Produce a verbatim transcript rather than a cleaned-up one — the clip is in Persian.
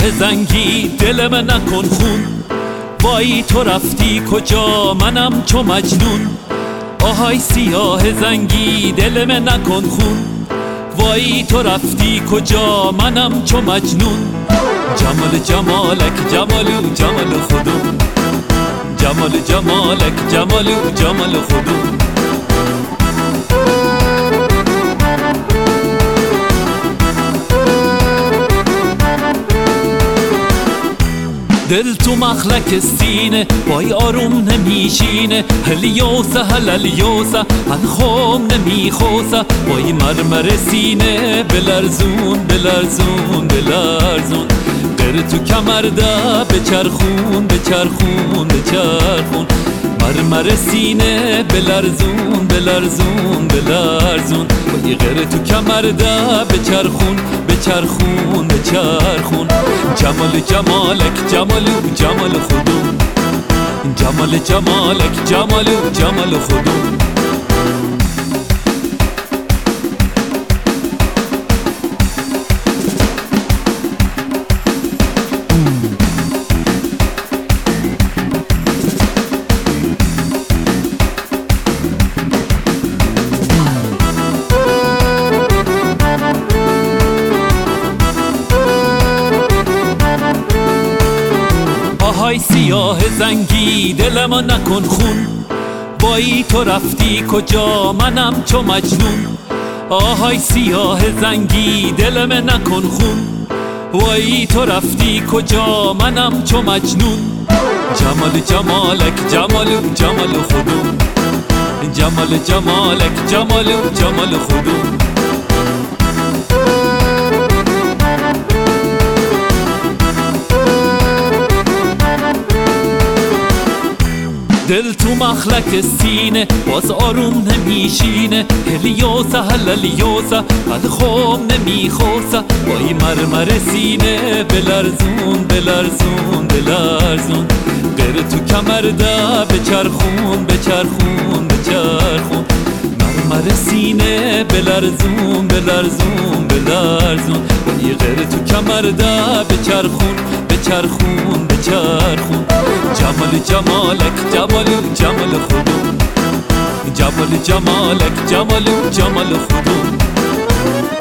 زنگی دل من نکن خون، وای تو رفتی کجا منم چو مجنون. آهای سیاه زنگی دل من نکن خون، وای تو رفتی کجا منم چو مجنون. جمال جمالک جمالو جمال خودم، جمال جمالک جمالو جمال خودم. دل تو مخلک سینه وای آروم نمیشینه، هلیوسه هلیوسه انخوم نمیخوسه، وای مرمر سینه بلرزون بلرزون بلرزون. در تو کمرده بچرخون بچرخون بچرخون، مرمر سینه بلرزون بلرزون بلرزون. وای غیر تو کمرده بچرخون بچرخون بچرخون. جمال جمالک جمالو جمال خودم، جمال جمالک جمالو جمال خودم. آهای سیاه زنگی دل ما نکن خون، وای تو رفتی کجا منم چو مجنون. آهای سیاه زنگی دل ما نکن خون، وای تو رفتی کجا منم چو مجنون. جمال جمالک جمالو جمال خودم، جمال جمالک جمالو جمال خودم. دل تو مخلک سینه باز آروم نمیشینه، هلیوسه هلیوسه انخوم نمیخوسه، وای مرمر سینه بلرزون بلرزون بلرزون. غیر تو کمرده بچرخون بچرخون بچرخون، مرمر سینه بلرزون بلرزون بلرزون. وای غیر تو کمرده بچرخون بچرخون بچرخون. جمال جمالک جمالو جمال خودم، جمال جمالک جمالو جمال خودم.